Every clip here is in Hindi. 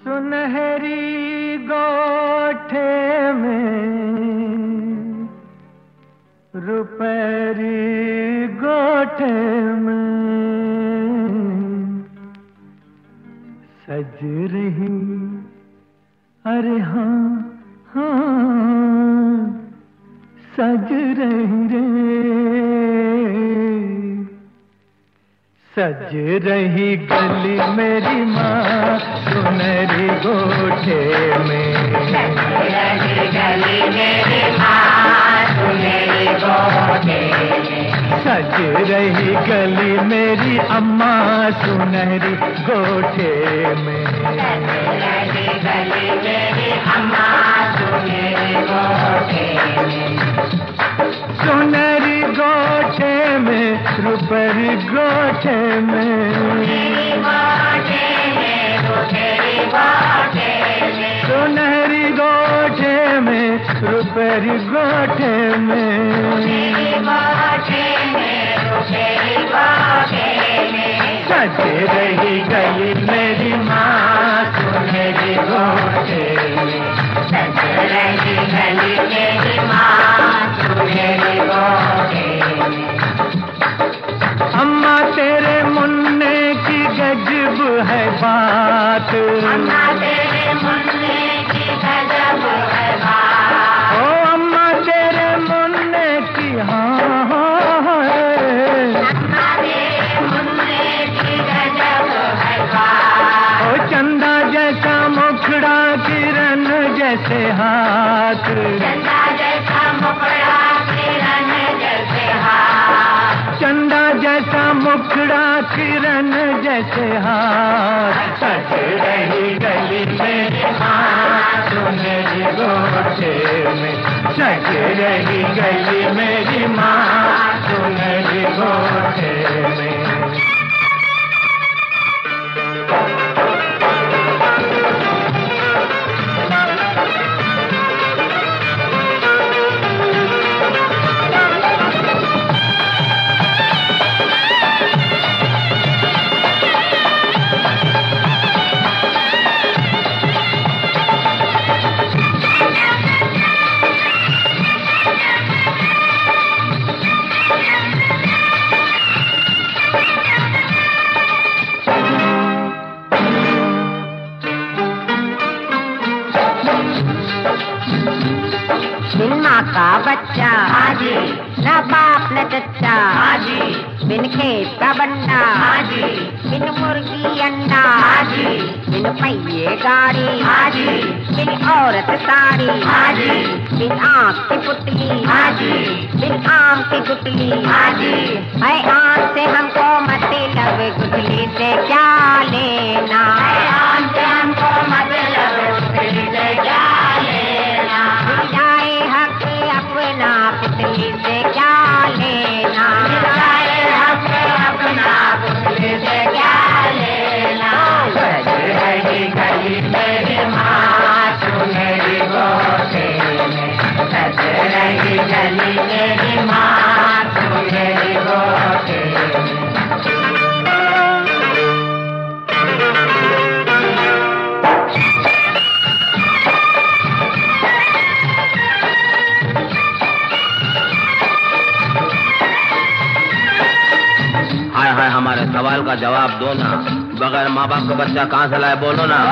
सुनहरी गोठे में रुपहरी गोठे में सज रही, अरे हाँ हाँ सज रही रे, सज रही गली मेरी माँ सुनहरी गोठे में, सज रही गली मेरी माँ सुनहरी गोठे में, सज रही गली मेरी अम्मा सुनहरी गोठे में, सज रही गली मेरी अम्मा सुनहरी गोठे में, सुनहरी गोठे में रुपहरी गोठे में, सुनहरी गोठे में रुपहरी गोठे में, सज रही गली मेरी माँ सुनहरी गोठे में, सज रही गली मेरी माँ सुनहरी गोठे में। अम्मा तेरे मुन्ने की गजब है बात, अम्मा तेरे मुन्ने की गजब है बात, ओ अम्मा तेरे मुन्ने की हाँ हाँ अम्मा तेरे मुन्ने की गजब है बात, ओ चंदा जैसा मुखड़ा किरण जैसे हाथ, चंदा जैसा मुखड़ा किरण जैसे हाथ, चंदा जैसा मुखड़ा किरण जैसे हाथ, सज रही गली मेरी माँ सुनहरी गोठे में, सज रही गली मेरी माँ सुनहरी गोठे में। बिन माँ का बच्चा हाजी, न बाप न चच्चा हाजी, बिन खेत का बंडा हाजी, बिन मुर्गी अंडा हाजी, बिन पहिए गाड़ी हाजी, बिन औरत साड़ी हाजी, बिन आँख की पुतली हाजी, बिन आम की गुटली हाजी, है आम से हमको मतलब गुटली से क्या लेना, है आम से हमको मतलब गुटली से क्या लेना, जाए हक अपना पुतली से क्या लेना, जाए हक अपना पुतली से क्या लेना, सज रही गली मेरी माँ सुनहरी गोठे में, सज रही गली मेरी माँ सुनहरी गोठे में। हाय हाय हमारे सवाल का जवाब दो ना, बगैर माँ बाप का बच्चा कहाँ से लाए, बोलो ना।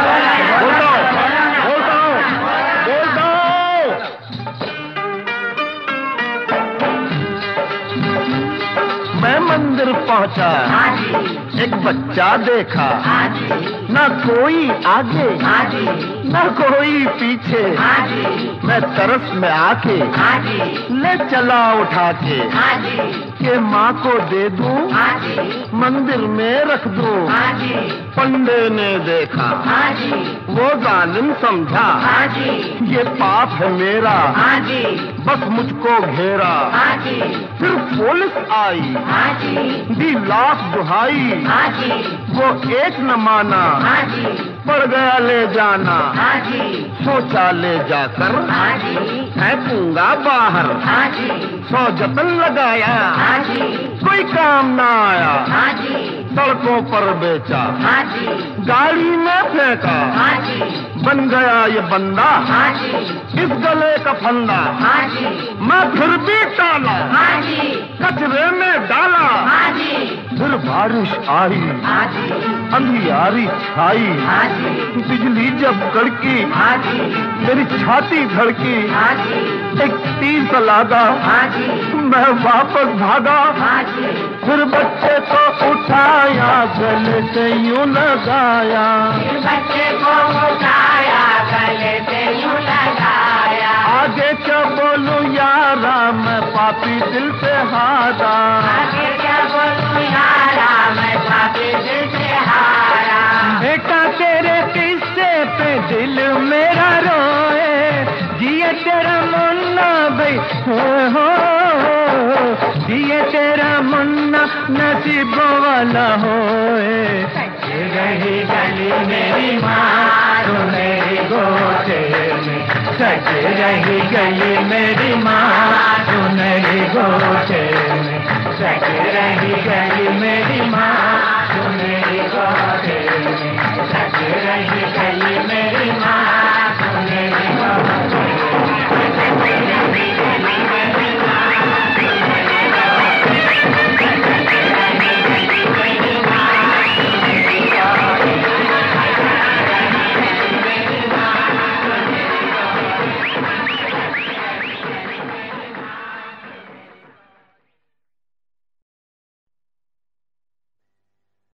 मैं मंदिर पहुंचा, एक बच्चा देखा, ना कोई आगे ना कोई पीछे, मैं तरस में आके ले चला उठा के माँ को दे दूं, मंदिर में रख दूं। पंडे ने देखा, वो जालिम समझा, ये पाप है मेरा, बस मुझको घेरा। फिर पुलिस आई, दी लाख दुहाई, वो एक न माना, पड़ गया ले जाना। सोचा ले जाकर फेंकूंगा बाहर, 100 जतन लगाया, कोई काम ना आया, सड़कों पर बेचा, गाड़ी में फेंका, बन गया ये बंदा इस गले का फंदा। मैं फिर भी टाला, कचरे में डाला, फिर बारिश आई, अंधियारी छाई, बिजली जब कड़की, मेरी छाती धड़की, एक तीर सा लागा, मैं वापस भागा, फिर बच्चे को उठाया, गले से यूं लगाया, बच्चे को उठाया, गले से यूं लगाया। आगे क्या बोलूं यारा, मैं पापी दिल से हारा, आगे क्या बोलूं यारा, मैं पापी दिल से हारा। बेटा तेरे किस्से पे दिल मेरा रोए, जिए तेरा मुन्ना भाई हो, जिए तेरा मुन्ना नसीब वाला होए। रही गली मेरी माँ तो मेरी गोद में, सच रही गली मेरी माँ तो मेरी गोद में, सच रही गली मेरी माँ तो मेरी गोद में, सच रही गली मेरी माँ।